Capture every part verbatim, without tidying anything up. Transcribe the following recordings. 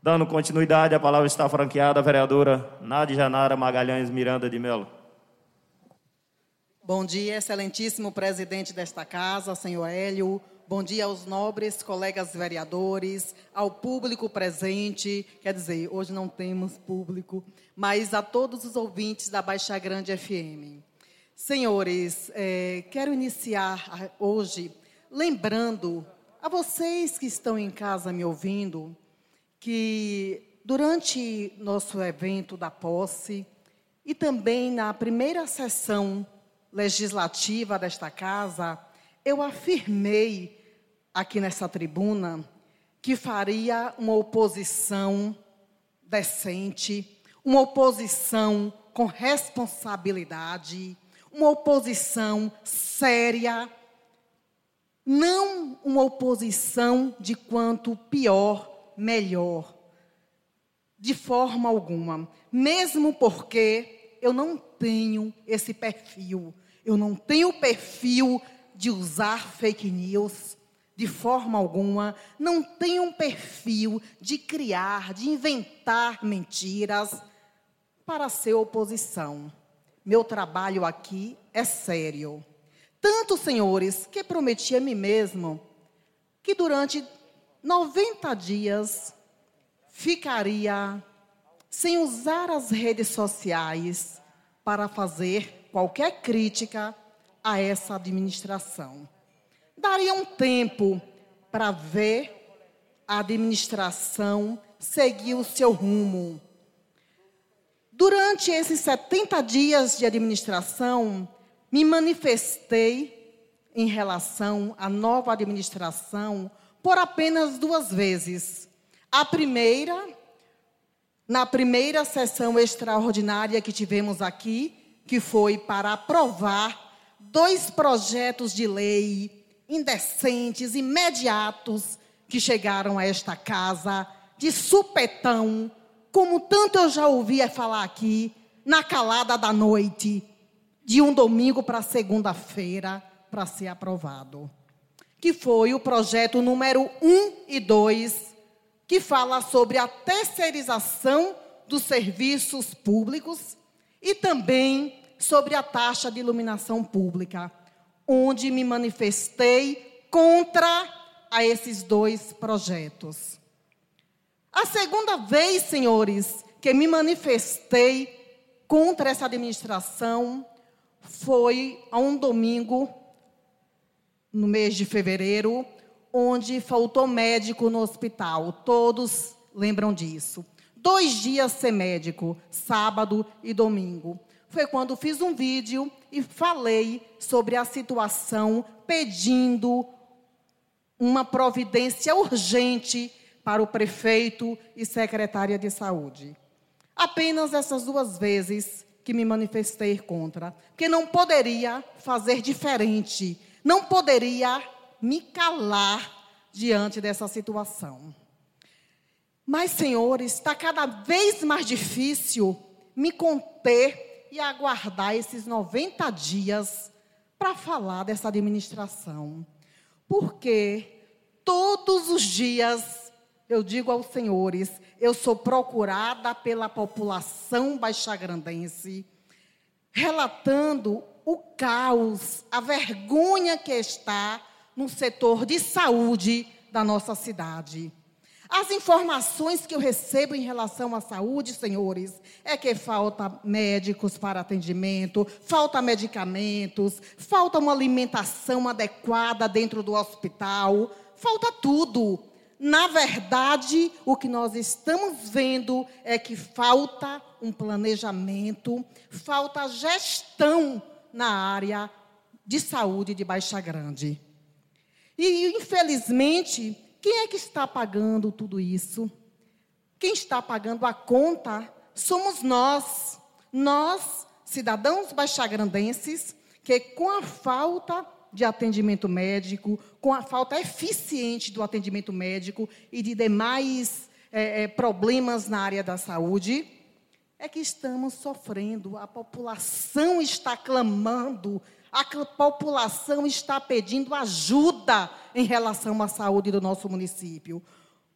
Dando continuidade, a palavra está franqueada à vereadora Nádia Janara Magalhães Miranda de Melo. Bom dia, excelentíssimo presidente desta casa, senhor Hélio. Bom dia aos nobres colegas vereadores, ao público presente. Quer dizer, hoje não temos público, mas a todos os ouvintes da Baixa Grande F M. Senhores, é, quero iniciar hoje lembrando a vocês que estão em casa me ouvindo que durante nosso evento da posse e também na primeira sessão legislativa desta casa, eu afirmei aqui nessa tribuna que faria uma oposição decente, uma oposição com responsabilidade, uma oposição séria, não uma oposição de quanto pior, melhor, de forma alguma, mesmo porque eu não tenho esse perfil, eu não tenho o perfil de usar fake news, de forma alguma, não tenho um perfil de criar, de inventar mentiras para ser oposição. Meu trabalho aqui é sério. Tanto, senhores, que prometi a mim mesmo que durante noventa dias ficaria sem usar as redes sociais para fazer qualquer crítica a essa administração. Daria um tempo para ver a administração seguir o seu rumo. Durante esses setenta dias de administração, me manifestei em relação à nova administração por apenas duas vezes. A primeira, na primeira sessão extraordinária que tivemos aqui, que foi para aprovar dois projetos de lei indecentes, imediatos, que chegaram a esta casa, de supetão, como tanto eu já ouvia falar aqui, na calada da noite, de um domingo para segunda-feira, para ser aprovado. Que foi o projeto número um e dois, que fala sobre a terceirização dos serviços públicos e também sobre a taxa de iluminação pública, onde me manifestei contra a esses dois projetos. A segunda vez, senhores, que me manifestei contra essa administração foi a um domingo, no mês de fevereiro, onde faltou médico no hospital. Todos lembram disso. Dois dias sem médico, sábado e domingo. Foi quando fiz um vídeo e falei sobre a situação, pedindo uma providência urgente para o prefeito e secretária de saúde. Apenas essas duas vezes que me manifestei contra, porque não poderia fazer diferente, não poderia me calar diante dessa situação. Mas, senhores, está cada vez mais difícil me conter e aguardar esses noventa dias para falar dessa administração. Porque todos os dias, eu digo aos senhores, eu sou procurada pela população baixagrandense, relatando o caos, a vergonha que está no setor de saúde da nossa cidade. As informações que eu recebo em relação à saúde, senhores, é que falta médicos para atendimento, falta medicamentos, falta uma alimentação adequada dentro do hospital, falta tudo. Na verdade, o que nós estamos vendo é que falta um planejamento, falta gestão na área de saúde de Baixa Grande. E, infelizmente, quem é que está pagando tudo isso? Quem está pagando a conta somos nós, nós, cidadãos baixagrandenses, que com a falta de atendimento médico, com a falta eficiente do atendimento médico e de demais é, é, problemas na área da saúde, é que estamos sofrendo. A população está clamando, a população está pedindo ajuda em relação à saúde do nosso município.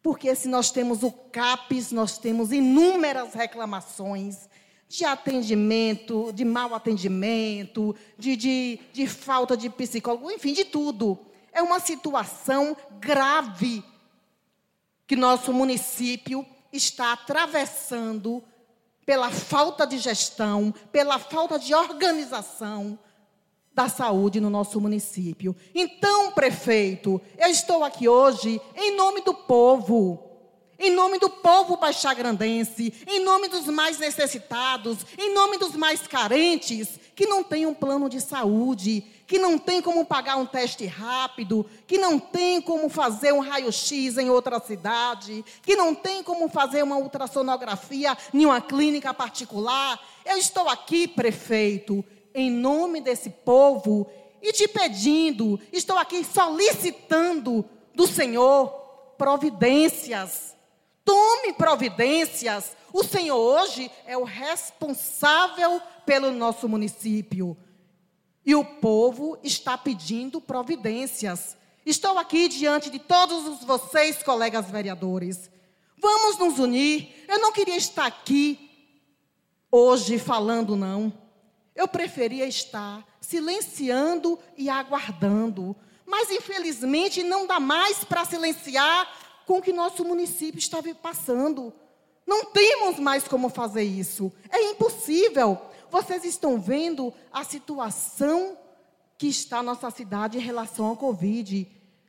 Porque se nós temos o CAPES, nós temos inúmeras reclamações de atendimento, de mau atendimento, de, de, de falta de psicólogo, enfim, de tudo. É uma situação grave que nosso município está atravessando pela falta de gestão, pela falta de organização da saúde no nosso município. Então, prefeito, eu estou aqui hoje em nome do povo, em nome do povo baixagrandense, em nome dos mais necessitados, em nome dos mais carentes, que não tem um plano de saúde, que não tem como pagar um teste rápido, que não tem como fazer um raio-x em outra cidade, que não tem como fazer uma ultrassonografia em uma clínica particular. Eu estou aqui, prefeito, em nome desse povo e te pedindo, estou aqui solicitando do Senhor providências. Tome providências. O Senhor hoje é o responsável pelo nosso município. E o povo está pedindo providências. Estou aqui diante de todos vocês, colegas vereadores. Vamos nos unir. Eu não queria estar aqui hoje falando, não. Eu preferia estar silenciando e aguardando. Mas, infelizmente, não dá mais para silenciar com o que nosso município está passando. Não temos mais como fazer isso. É impossível. Vocês estão vendo a situação que está a nossa cidade em relação ao Covid.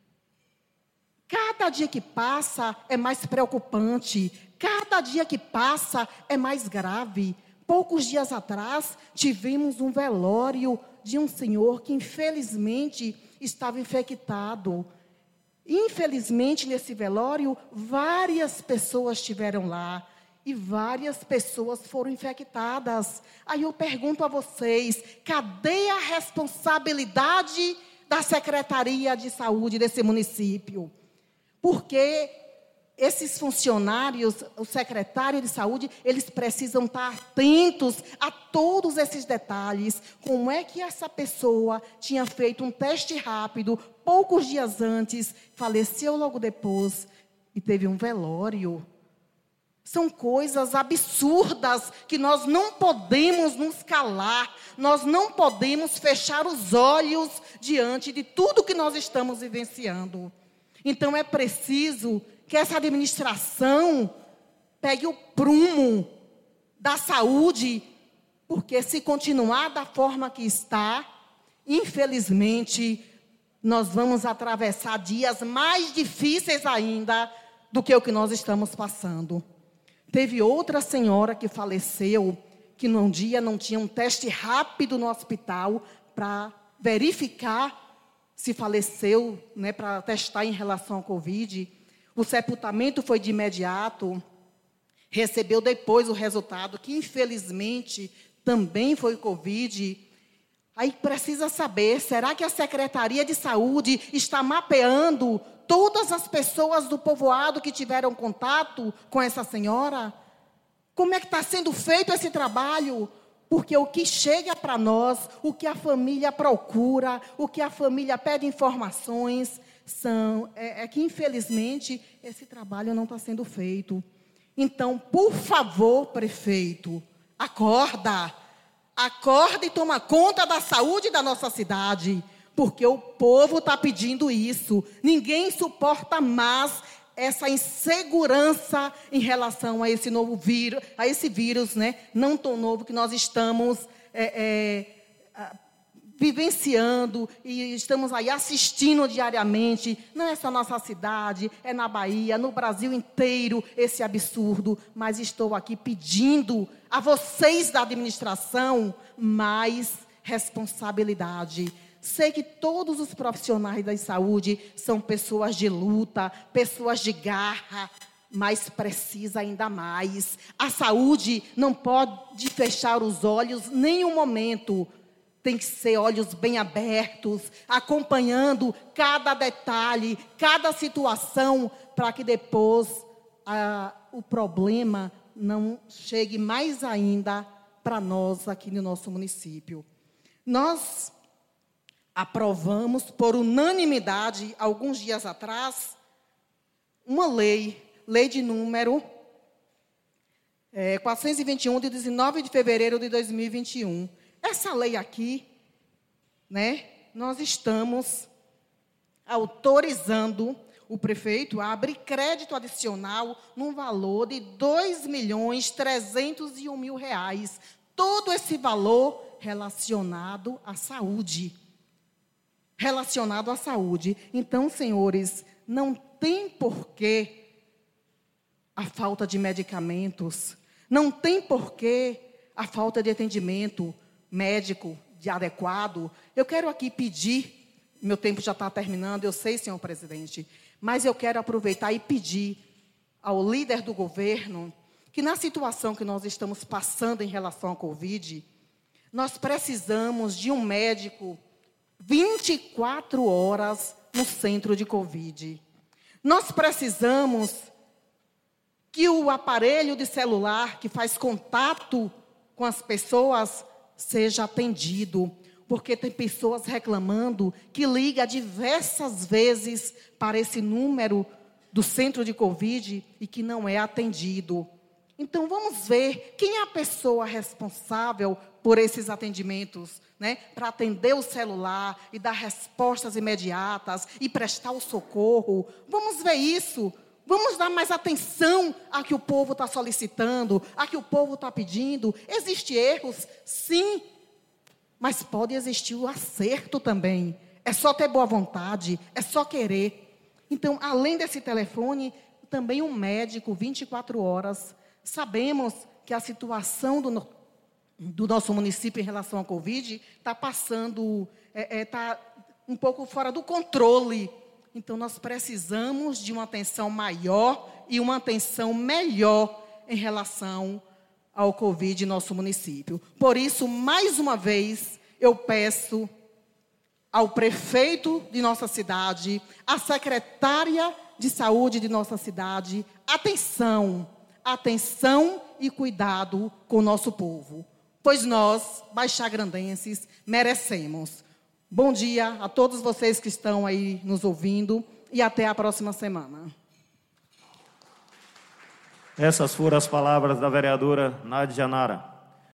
Cada dia que passa é mais preocupante. Cada dia que passa é mais grave. Poucos dias atrás, tivemos um velório de um senhor que, infelizmente, estava infectado. Infelizmente, nesse velório, várias pessoas estiveram lá e várias pessoas foram infectadas. Aí eu pergunto a vocês, cadê a responsabilidade da Secretaria de Saúde desse município? Porque esses funcionários, o secretário de saúde, eles precisam estar atentos a todos esses detalhes. Como é que essa pessoa tinha feito um teste rápido, poucos dias antes, faleceu logo depois e teve um velório? São coisas absurdas que nós não podemos nos calar, nós não podemos fechar os olhos diante de tudo que nós estamos vivenciando. Então é preciso que essa administração pegue o prumo da saúde, porque se continuar da forma que está, infelizmente, nós vamos atravessar dias mais difíceis ainda do que o que nós estamos passando. Teve outra senhora que faleceu, que num dia não tinha um teste rápido no hospital para verificar se faleceu, né, para testar em relação ao Covid. O sepultamento foi de imediato, recebeu depois o resultado, que infelizmente também foi Covid. Aí precisa saber, será que a Secretaria de Saúde está mapeando todas as pessoas do povoado que tiveram contato com essa senhora? Como é que está sendo feito esse trabalho? Porque o que chega para nós, o que a família procura, o que a família pede informações, são, é, é que, infelizmente, esse trabalho não está sendo feito. Então, por favor, prefeito, acorda. Acorda e toma conta da saúde da nossa cidade, porque o povo está pedindo isso. Ninguém suporta mais essa insegurança em relação a esse novo vírus, a esse vírus, né, não tão novo que nós estamos é, é, vivenciando e estamos aí assistindo diariamente. Não é só nossa cidade, é na Bahia, no Brasil inteiro esse absurdo. Mas estou aqui pedindo a vocês da administração mais responsabilidade. Sei que todos os profissionais da saúde são pessoas de luta, pessoas de garra, mas precisa ainda mais. A saúde não pode fechar os olhos nem um momento. Tem que ser olhos bem abertos, acompanhando cada detalhe, cada situação, para que depois ah, o problema não chegue mais ainda para nós aqui no nosso município. Nós aprovamos por unanimidade, alguns dias atrás, uma lei lei de número é, quatrocentos e vinte e um, de dezenove de fevereiro de dois mil e vinte e um. Essa lei aqui, né, nós estamos autorizando o prefeito a abrir crédito adicional no valor de dois milhões trezentos e um mil reais. Todo esse valor relacionado à saúde. Relacionado à saúde. Então, senhores, não tem porquê a falta de medicamentos, não tem porquê a falta de atendimento médico de adequado. Eu quero aqui pedir, meu tempo já está terminando, eu sei, senhor presidente, mas eu quero aproveitar e pedir ao líder do governo que na situação que nós estamos passando em relação à Covid, nós precisamos de um médico vinte e quatro horas no centro de Covid. Nós precisamos que o aparelho de celular que faz contato com as pessoas seja atendido, porque tem pessoas reclamando que liga diversas vezes para esse número do centro de Covid e que não é atendido. Então, vamos ver quem é a pessoa responsável por esses atendimentos, né? Para atender o celular e dar respostas imediatas e prestar o socorro. Vamos ver isso. Vamos dar mais atenção a que o povo está solicitando, a que o povo está pedindo. Existem erros? Sim. Mas pode existir o acerto também. É só ter boa vontade, é só querer. Então, além desse telefone, também um médico, vinte e quatro horas. Sabemos que a situação do, no, do nosso município em relação à Covid está passando, está é, é, tá um pouco fora do controle. Então, nós precisamos de uma atenção maior e uma atenção melhor em relação ao Covid em nosso município. Por isso, mais uma vez, eu peço ao prefeito de nossa cidade, à secretária de saúde de nossa cidade, atenção, atenção e cuidado com o nosso povo, pois nós, baixagrandenses, merecemos. Bom dia a todos vocês que estão aí nos ouvindo e até a próxima semana. Essas foram as palavras da vereadora Nádia Janara.